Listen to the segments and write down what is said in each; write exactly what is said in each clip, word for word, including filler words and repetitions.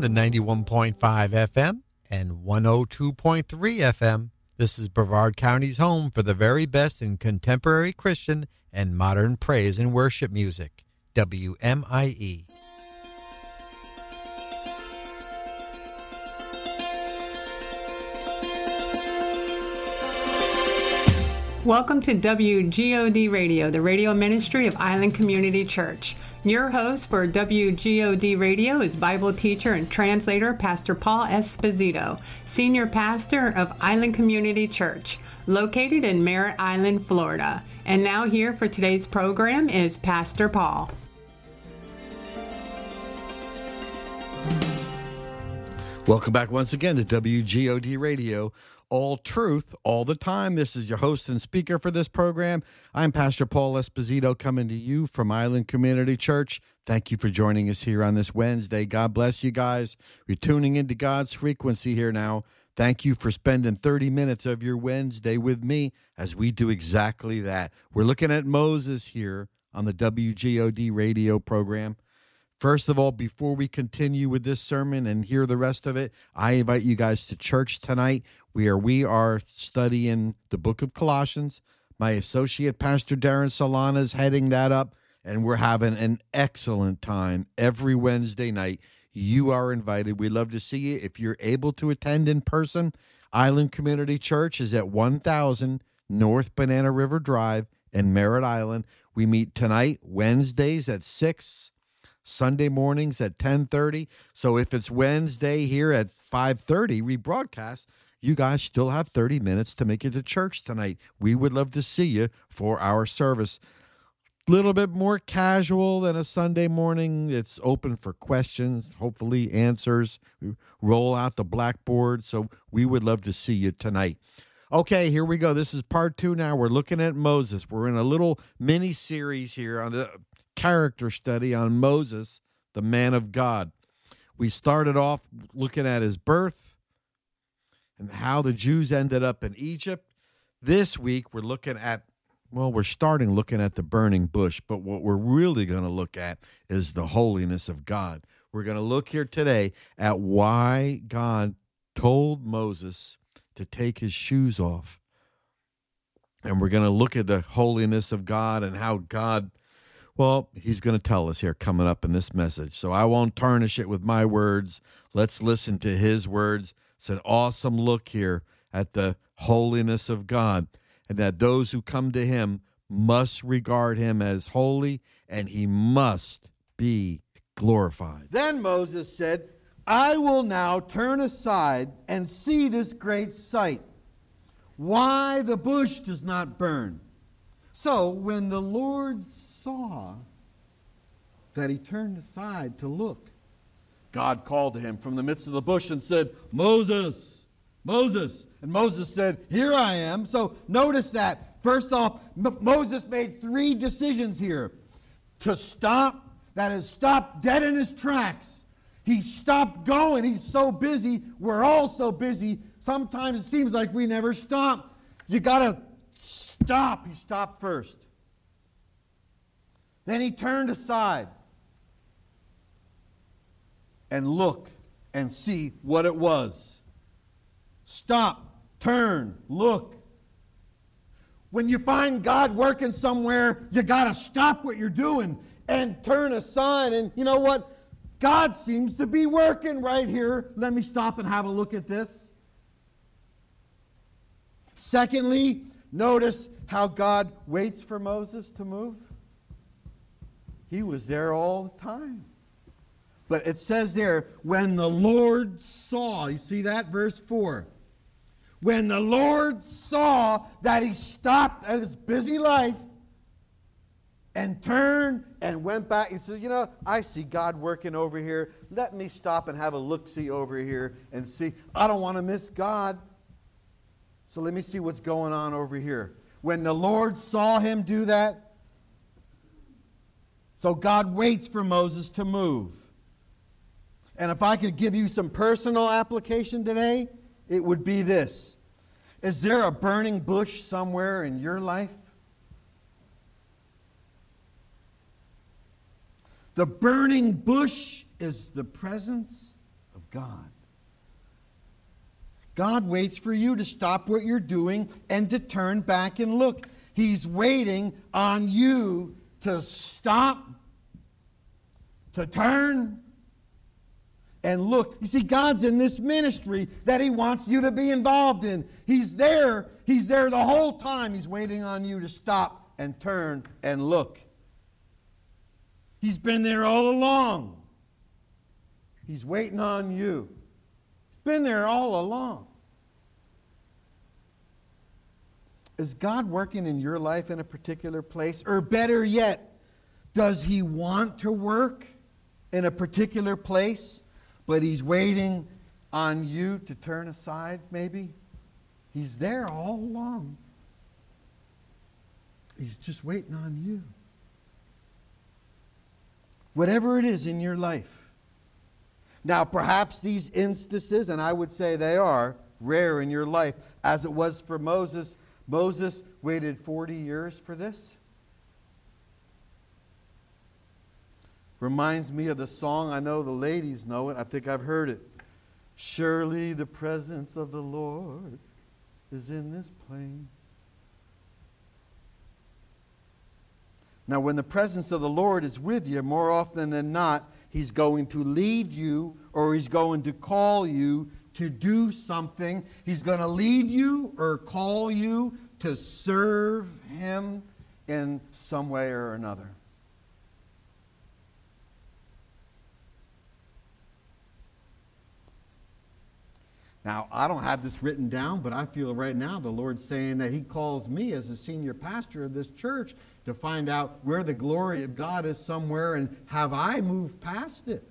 the ninety-one point five F M and one oh two point three F M. This is Brevard County's home for the very best in contemporary Christian and modern praise and worship music. W M I E. Welcome to W G O D Radio, the radio ministry of Island Community Church. Your host for W G O D Radio is Bible teacher and translator Pastor Paul Esposito, senior pastor of Island Community Church, located in Merritt Island, Florida. And now here for today's program is Pastor Paul. Welcome back once again to W G O D Radio. All truth, all the time. This is your host and speaker for this program. I'm Pastor Paul Esposito, coming to you from Island Community Church. Thank you for joining us here on this Wednesday. God bless you guys. We're tuning into God's frequency here now. Thank you for spending thirty minutes of your Wednesday with me as we do exactly that. We're looking at Moses here on the W G O D radio program. First of all, before we continue with this sermon and hear the rest of it, I invite you guys to church tonight, where we are studying the book of Colossians. My associate, Pastor Darren Solana, is heading that up, and we're having an excellent time every Wednesday night. You are invited. We'd love to see you. If you're able to attend in person, Island Community Church is at one thousand North Banana River Drive in Merritt Island. We meet tonight, Wednesdays at six, Sunday mornings at ten thirty. So if it's Wednesday here at five thirty, rebroadcast, you guys still have thirty minutes to make it to church tonight. We would love to see you for our service. A little bit more casual than a Sunday morning. It's open for questions, hopefully answers. We roll out the blackboard, so we would love to see you tonight. Okay, here we go. This is part two now. We're looking at Moses. We're in a little mini-series here on the character study on Moses, the man of God. We started off looking at his birth and how the Jews ended up in Egypt. This week, we're looking at, well, we're starting looking at the burning bush, but what we're really going to look at is the holiness of God. We're going to look here today at why God told Moses to take his shoes off. And we're going to look at the holiness of God and how God, well, he's going to tell us here coming up in this message. So I won't tarnish it with my words. Let's listen to his words. It's an awesome look here at the holiness of God, and that those who come to him must regard him as holy, and he must be glorified. Then Moses said, I will now turn aside and see this great sight, why the bush does not burn. So when the Lord saw that he turned aside to look, God called to him from the midst of the bush and said, Moses, Moses. And Moses said, here I am. So notice that. First off, M- Moses made three decisions here. To stop, that is, stop dead in his tracks. He stopped going. He's so busy. We're all so busy. Sometimes it seems like we never stop. You got to stop. He stopped first. Then he turned aside and look and see what it was. Stop, turn, look. When you find God working somewhere, you got to stop what you're doing and turn aside. And you know what? God seems to be working right here. Let me stop and have a look at this. Secondly, notice how God waits for Moses to move. He was there all the time. But it says there, when the Lord saw, you see that? Verse four. When the Lord saw that he stopped at his busy life and turned and went back, he says, you know, I see God working over here. Let me stop and have a look-see over here and see. I don't want to miss God. So let me see what's going on over here. When the Lord saw him do that, so God waits for Moses to move. And if I could give you some personal application today, it would be this. Is there a burning bush somewhere in your life? The burning bush is the presence of God. God waits for you to stop what you're doing and to turn back and look. He's waiting on you to stop, to turn, and look. You see, God's in this ministry that He wants you to be involved in. He's there. He's there the whole time. He's waiting on you to stop and turn and look. He's been there all along. He's waiting on you. He's been there all along. Is God working in your life in a particular place? Or better yet, does He want to work in a particular place, but He's waiting on you to turn aside maybe? He's there all along. He's just waiting on you. Whatever it is in your life. Now, perhaps these instances, and I would say they are, rare in your life, as it was for Moses. Moses waited forty years for this. Reminds me of the song. I know the ladies know it. I think I've heard it. Surely the presence of the Lord is in this place. Now, when the presence of the Lord is with you, more often than not, He's going to lead you, or He's going to call you to do something. He's going to lead you or call you to serve Him in some way or another. Now, I don't have this written down, but I feel right now the Lord's saying that He calls me as a senior pastor of this church to find out where the glory of God is somewhere, and have I moved past it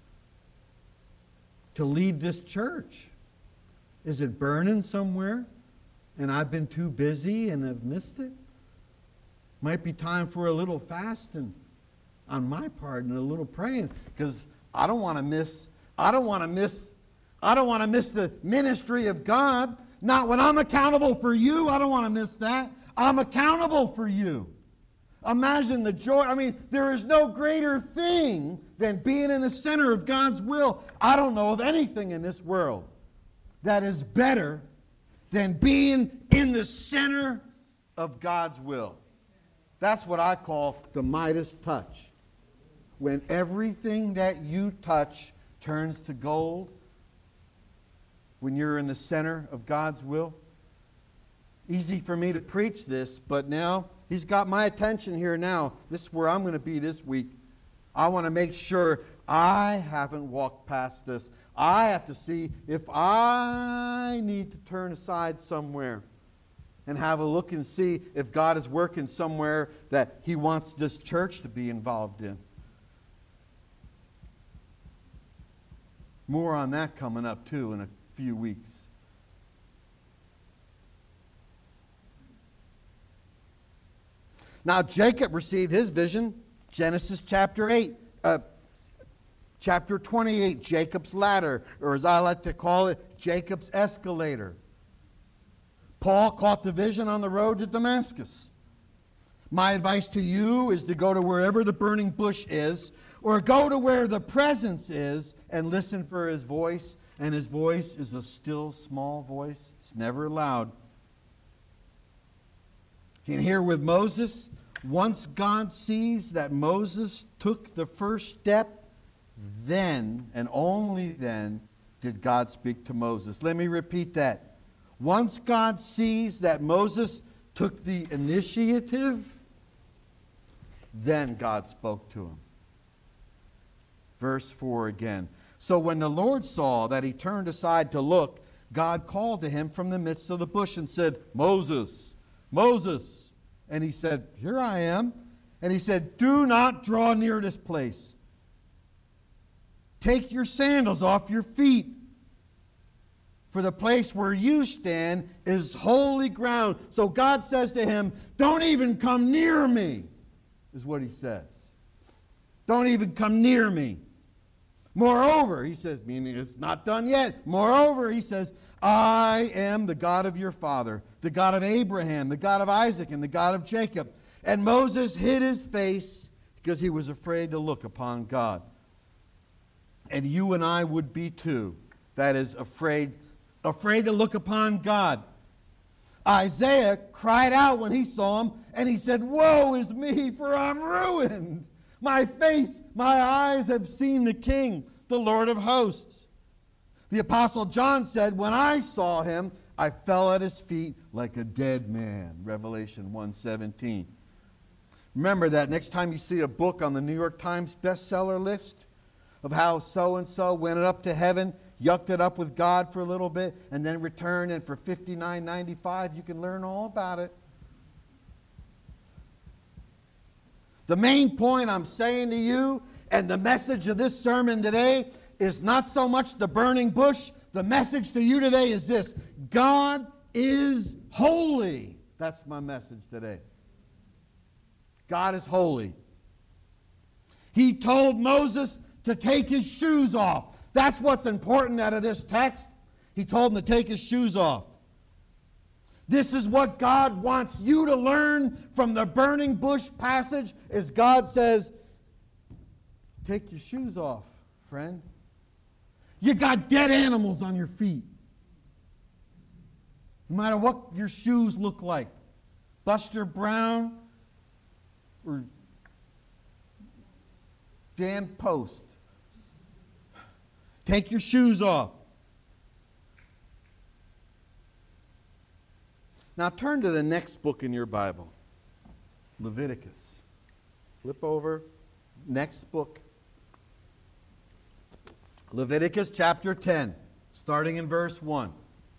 to lead this church? Is it burning somewhere and I've been too busy and have missed it? Might be time for a little fasting on my part and a little praying, because I don't want to miss I don't want to miss I don't want to miss the ministry of God. Not when I'm accountable for you. I don't want to miss that. I'm accountable for you. Imagine the joy. I mean, there is no greater thing than being in the center of God's will. I don't know of anything in this world that is better than being in the center of God's will. That's what I call the Midas touch. When everything that you touch turns to gold, when you're in the center of God's will. Easy for me to preach this, but now He's got my attention here now. This is where I'm going to be this week. I want to make sure I haven't walked past this. I have to see if I need to turn aside somewhere and have a look and see if God is working somewhere that He wants this church to be involved in. More on that coming up too in a few weeks. Now Jacob received his vision, Genesis chapter eight, uh, chapter twenty-eight, Jacob's ladder, or as I like to call it, Jacob's escalator. Paul caught the vision on the road to Damascus. My advice to you is to go to wherever the burning bush is, or go to where the presence is and listen for His voice. And His voice is a still, small voice. It's never loud. And here with Moses, once God sees that Moses took the first step, then and only then did God speak to Moses. Let me repeat that. Once God sees that Moses took the initiative, then God spoke to him. Verse four again. So when the Lord saw that he turned aside to look, God called to him from the midst of the bush and said, Moses, Moses. And he said, here I am. And he said, do not draw near this place. Take your sandals off your feet. For the place where you stand is holy ground. So God says to him, don't even come near me, is what he says. Don't even come near me. Moreover, he says, meaning it's not done yet. Moreover, he says, I am the God of your father, the God of Abraham, the God of Isaac, and the God of Jacob. And Moses hid his face because he was afraid to look upon God. And you and I would be too. That is, afraid, afraid to look upon God. Isaiah cried out when he saw him, and he said, "Woe is me, for I'm ruined. My face, my eyes have seen the King, the Lord of hosts." The Apostle John said, "When I saw him, I fell at his feet like a dead man." Revelation one seventeen. Remember that next time you see a book on the New York Times bestseller list of how so-and-so went up to heaven, yucked it up with God for a little bit, and then returned, and for fifty-nine ninety-five you can learn all about it. The main point I'm saying to you, and the message of this sermon today, is not so much the burning bush. The message to you today is this: God is holy. That's my message today. God is holy. He told Moses to take his shoes off. That's what's important out of this text. He told him to take his shoes off. This is what God wants you to learn from the burning bush passage, is God says, take your shoes off, friend. You got dead animals on your feet. No matter what your shoes look like, Buster Brown or Dan Post, take your shoes off. Now turn to the next book in your Bible, Leviticus. Flip over, next book. Leviticus chapter ten, starting in verse one.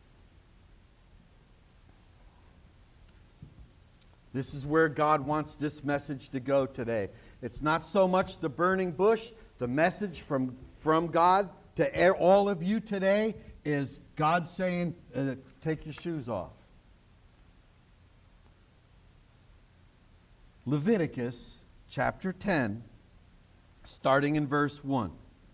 This is where God wants this message to go today. It's not so much the burning bush. The message from, from God to all of you today is God saying, uh, take your shoes off. Leviticus chapter ten, starting in verse one.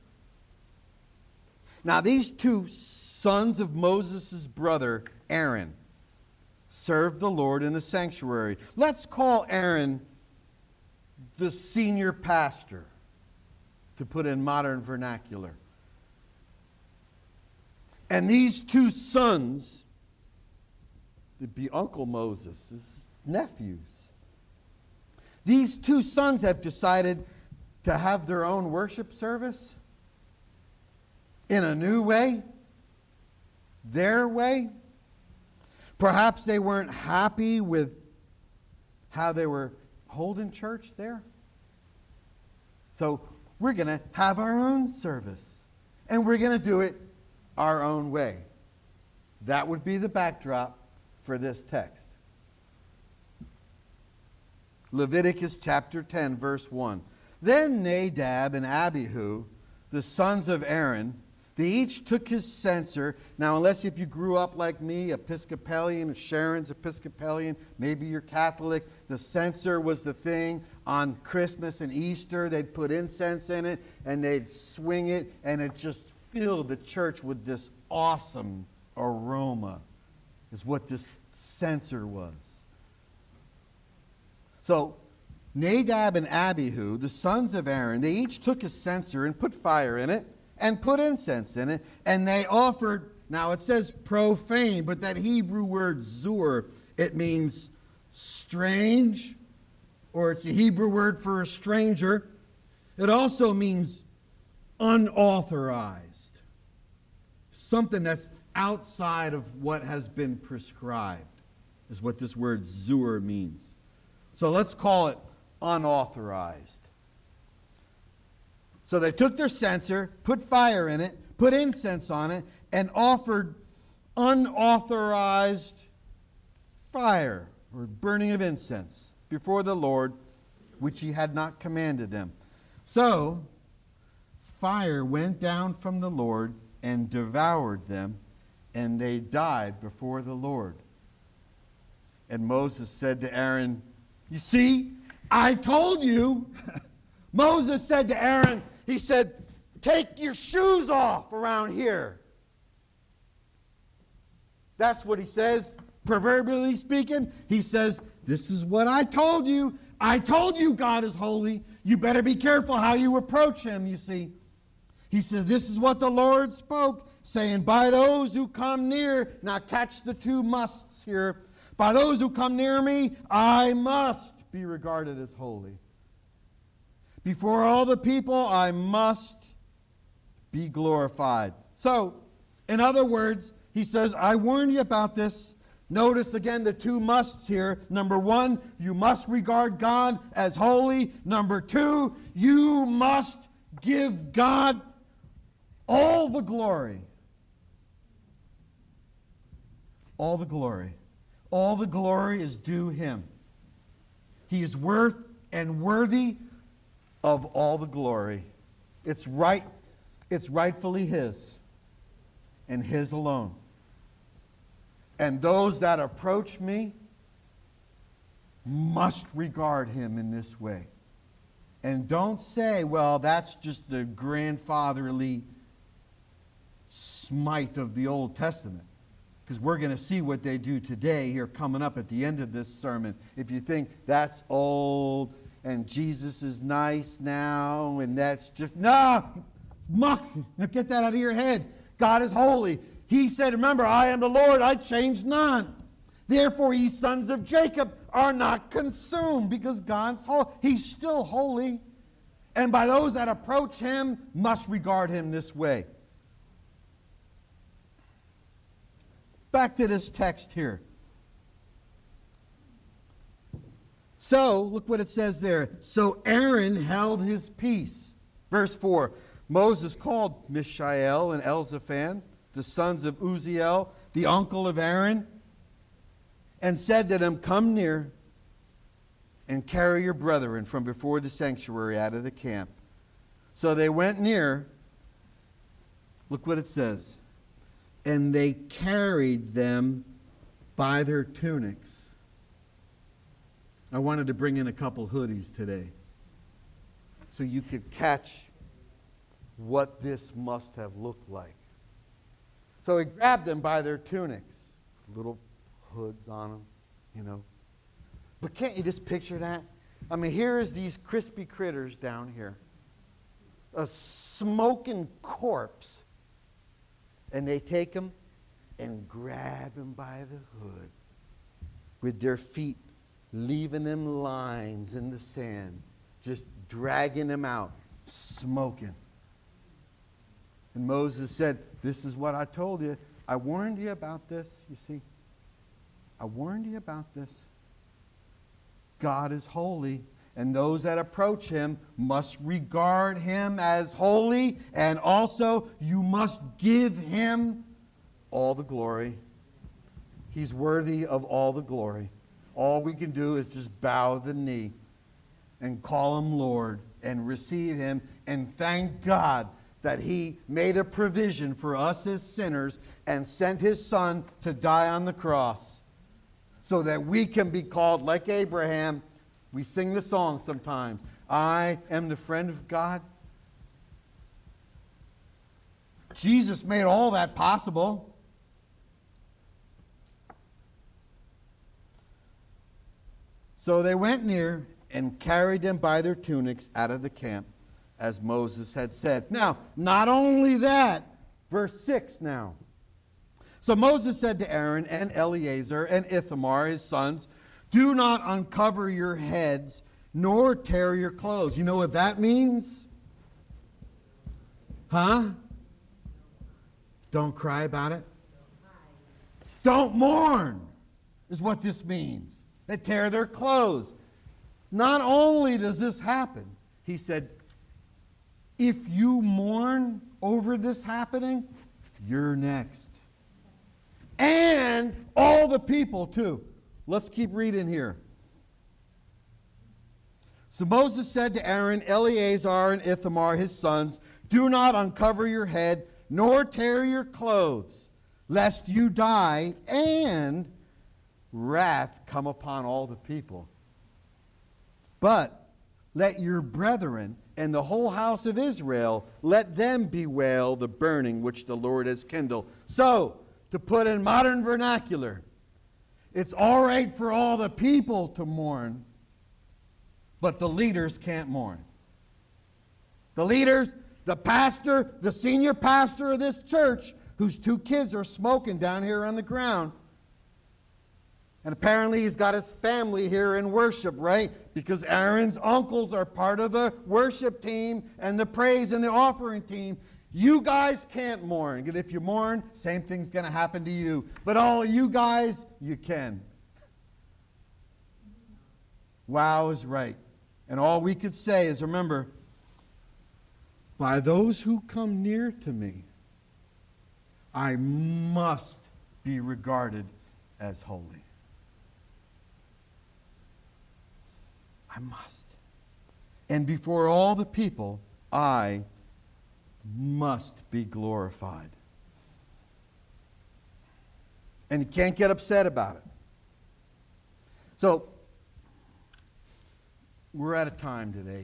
Now these two sons of Moses' brother Aaron served the Lord in the sanctuary. Let's call Aaron the senior pastor, to put in modern vernacular. And these two sons, it'd be Uncle Moses' nephews. These two sons have decided to have their own worship service in a new way, their way. Perhaps they weren't happy with how they were holding church there. So we're going to have our own service, and we're going to do it our own way. That would be the backdrop for this text. Leviticus chapter ten, verse one. Then Nadab and Abihu, the sons of Aaron, they each took his censer. Now, unless if you grew up like me, Episcopalian, Sharon's Episcopalian, maybe you're Catholic, the censer was the thing on Christmas and Easter. They'd put incense in it, and they'd swing it, and it just filled the church with this awesome aroma, is what this censer was. So, Nadab and Abihu, the sons of Aaron, they each took a censer and put fire in it and put incense in it, and they offered, now it says profane, but that Hebrew word zur, it means strange, or it's a Hebrew word for a stranger. It also means unauthorized, something that's outside of what has been prescribed, is what this word zur means. So let's call it unauthorized. So they took their censer, put fire in it, put incense on it, and offered unauthorized fire, or burning of incense, before the Lord, which he had not commanded them. So fire went down from the Lord and devoured them, and they died before the Lord. And Moses said to Aaron, you see, I told you. Moses said to Aaron, he said, take your shoes off around here. That's what he says, proverbially speaking. He says, this is what I told you. I told you God is holy. You better be careful how you approach him, you see. He says, this is what the Lord spoke, saying, by those who come near, now catch the two musts here, by those who come near me, I must be regarded as holy. Before all the people, I must be glorified. So, in other words, he says, I warn you about this. Notice again the two musts here. Number one, you must regard God as holy. Number two, you must give God all the glory. All the glory. All the glory is due him. He is worth and worthy of all the glory. It's right, it's rightfully his, and his alone. And those that approach me must regard him in this way. And don't say, well, that's just the grandfatherly smite of the Old Testament. Because we're going to see what they do today here coming up at the end of this sermon. If you think that's old and Jesus is nice now and that's just, no, muck, get that out of your head. God is holy. He said, remember, I am the Lord, I change none. Therefore, ye sons of Jacob are not consumed, because God's holy. He's still holy. And by those that approach him must regard him this way. Back to this text here. So, look what it says there. So Aaron held his peace. Verse four. Moses called Mishael and Elzaphan, the sons of Uzziel, the uncle of Aaron, and said to them, come near and carry your brethren from before the sanctuary out of the camp. So they went near. Look what it says. And they carried them by their tunics. I wanted to bring in a couple hoodies today so you could catch what this must have looked like. So he grabbed them by their tunics, little hoods on them, you know. But can't you just picture that? I mean, here's these crispy critters down here, a smoking corpse, and they take him and grab him by the hood with their feet, leaving them lines in the sand, just dragging him out, smoking. And Moses said, this is what I told you. I warned you about this, you see. I warned you about this. God is holy, and those that approach him must regard him as holy, and also you must give him all the glory. He's worthy of all the glory. All we can do is just bow the knee and call him Lord and receive him and thank God that he made a provision for us as sinners and sent his son to die on the cross so that we can be called like Abraham. We sing the song sometimes, I am the friend of God. Jesus made all that possible. So they went near and carried them by their tunics out of the camp, as Moses had said. Now, not only that, verse six now. So Moses said to Aaron and Eleazar and Ithamar, his sons, do not uncover your heads, nor tear your clothes. You know what that means? Huh? Don't cry about it. Don't mourn is what this means. They tear their clothes. Not only does this happen, he said, if you mourn over this happening, you're next. And all the people too. Let's keep reading here. So Moses said to Aaron, Eleazar, and Ithamar, his sons, do not uncover your head, nor tear your clothes, lest you die, and wrath come upon all the people. But let your brethren and the whole house of Israel, let them bewail the burning which the Lord has kindled. So, to put in modern vernacular, it's all right for all the people to mourn, but the leaders can't mourn. The leaders, The pastor, the senior pastor of this church, whose two kids are smoking down here on the ground. And apparently he's got his family here in worship, right? Because Aaron's uncles are part of the worship team and the praise and the offering team. You guys can't mourn. And if you mourn, same thing's going to happen to you. But all of you guys, you can. Wow is right. And all we could say is, remember, by those who come near to me, I must be regarded as holy. I must. And before all the people, I must be glorified. And you can't get upset about it. So, we're at a time today.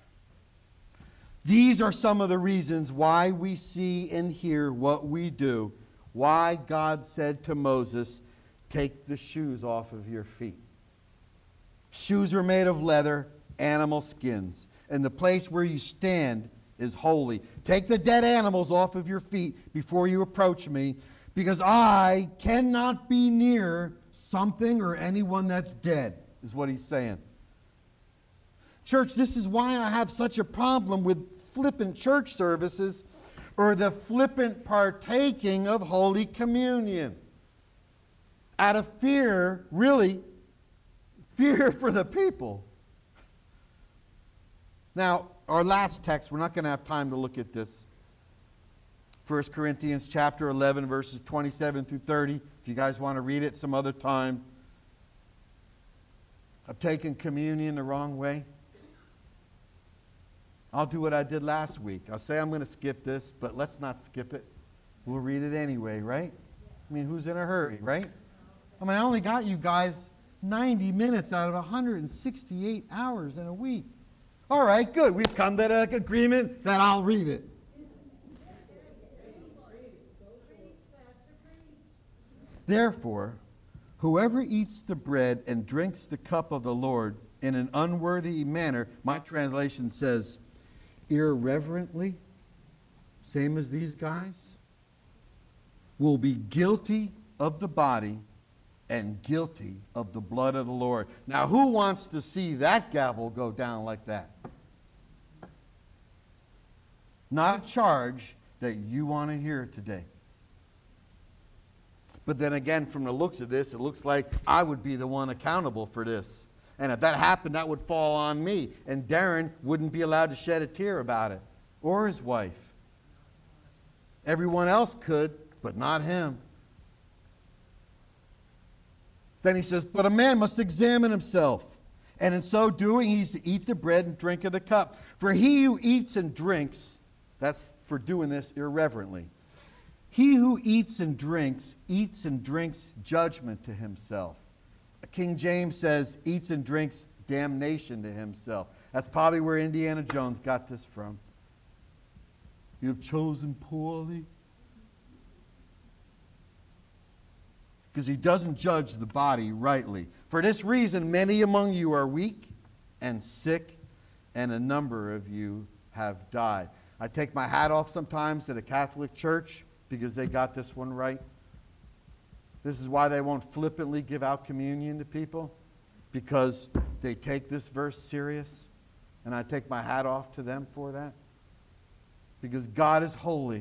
These are some of the reasons why we see and hear what we do. Why God said to Moses, take the shoes off of your feet. Shoes are made of leather, animal skins. And the place where you stand is holy. Take the dead animals off of your feet before you approach me, because I cannot be near something or anyone that's dead, is what he's saying. Church, this is why I have such a problem with flippant church services or the flippant partaking of Holy Communion. Out of fear, really, fear for the people. Now, our last text, we're not going to have time to look at this. First Corinthians chapter eleven, verses twenty-seven through thirty. If you guys want to read it some other time. I've taken communion the wrong way. I'll do what I did last week. I'll say I'm going to skip this, but let's not skip it. We'll read it anyway, right? I mean, who's in a hurry, right? I mean, I only got you guys ninety minutes out of one hundred sixty-eight hours in a week. All right, good. We've come to an agreement that I'll read it. Therefore, whoever eats the bread and drinks the cup of the Lord in an unworthy manner, my translation says, irreverently, same as these guys, will be guilty of the body and guilty of the blood of the Lord. Now, who wants to see that gavel go down like that? Not a charge that you want to hear today. But then again, from the looks of this, it looks like I would be the one accountable for this. And if that happened, that would fall on me. And Darren wouldn't be allowed to shed a tear about it. Or his wife. Everyone else could, but not him. Then he says, but a man must examine himself. And in so doing, he's to eat the bread and drink of the cup. For he who eats and drinks, that's for doing this irreverently. He who eats and drinks, eats and drinks judgment to himself. King James says, eats and drinks damnation to himself. That's probably where Indiana Jones got this from. You have chosen poorly. Because he doesn't judge the body rightly. For this reason, many among you are weak and sick, and a number of you have died. I take my hat off sometimes to the Catholic Church because they got this one right. This is why they won't flippantly give out communion to people, because they take this verse serious, and I take my hat off to them for that, because God is holy.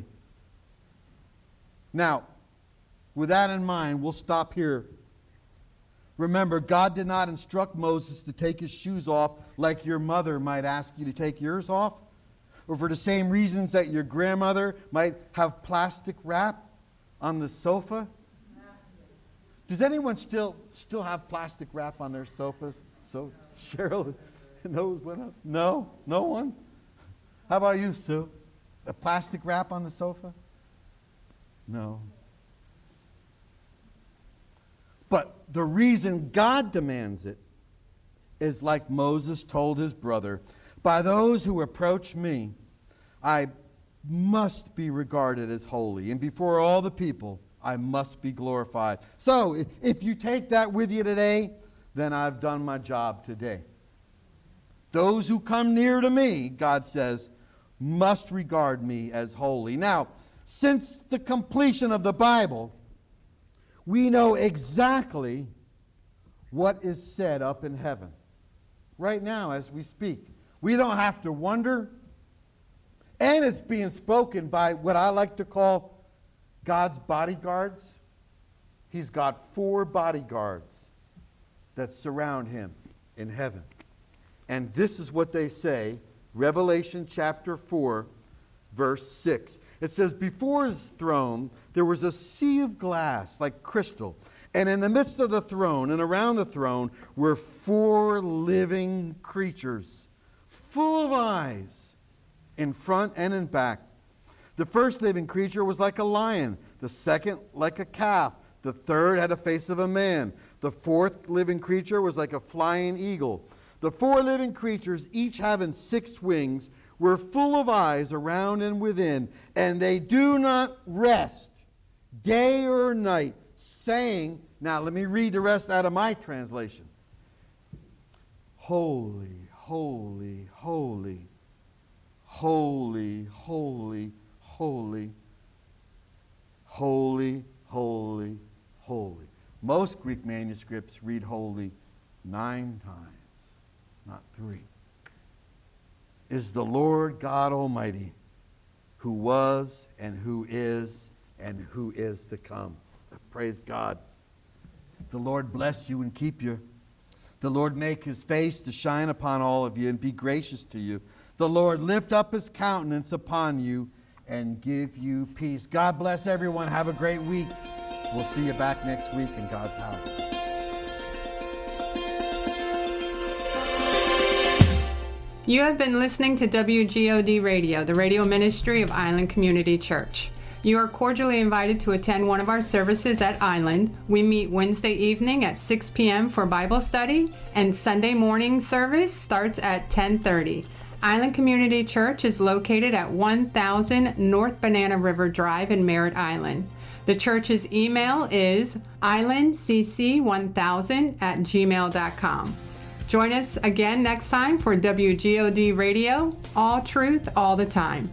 Now, with that in mind, we'll stop here. Remember, God did not instruct Moses to take his shoes off like your mother might ask you to take yours off, or for the same reasons that your grandmother might have plastic wrap on the sofa. Does anyone still still have plastic wrap on their sofas? So Cheryl knows what up. No? No one? How about you, Sue? A plastic wrap on the sofa? No. But the reason God demands it is like Moses told his brother, by those who approach me, I must be regarded as holy, and before all the people, I must be glorified. So, if you take that with you today, then I've done my job today. Those who come near to me, God says, must regard me as holy. Now, since the completion of the Bible, we know exactly what is said up in heaven. Right now, as we speak. We don't have to wonder. And it's being spoken by what I like to call God's bodyguards. He's got four bodyguards that surround him in heaven. And this is what they say, Revelation chapter four, verse six. It says, before his throne there was a sea of glass like crystal. And in the midst of the throne and around the throne were four living creatures, full of eyes, in front and in back. The first living creature was like a lion, the second like a calf, the third had a face of a man, the fourth living creature was like a flying eagle. The four living creatures, each having six wings, were full of eyes around and within, and they do not rest day or night, saying, now let me read the rest out of my translation. Holy, holy, holy, holy, holy, holy, holy, holy, holy. Most Greek manuscripts read holy nine times, not three. Is the Lord God Almighty, who was and who is and who is to come. Praise God. The Lord bless you and keep you. The Lord make his face to shine upon all of you and be gracious to you. The Lord lift up his countenance upon you and give you peace. God bless everyone. Have a great week. We'll see you back next week in God's house. You have been listening to W G O D Radio, the radio ministry of Island Community Church. You are cordially invited to attend one of our services at Island. We meet Wednesday evening at six p.m. for Bible study, and Sunday morning service starts at ten thirty. Island Community Church is located at one thousand North Banana River Drive in Merritt Island. The church's email is island c c one thousand at gmail dot com. Join us again next time for W G O D Radio, all truth, all the time.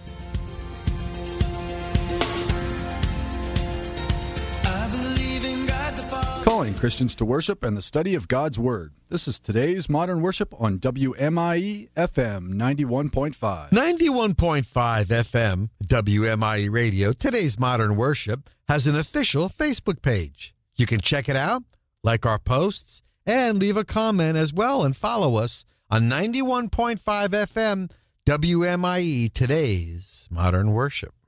Calling Christians to worship and the study of God's Word. This is today's Modern Worship on W M I E F M ninety-one point five. ninety-one point five F M, W M I E Radio, Today's Modern Worship, has an official Facebook page. You can check it out, like our posts, and leave a comment as well, and follow us on ninety-one point five F M, W M I E, Today's Modern Worship.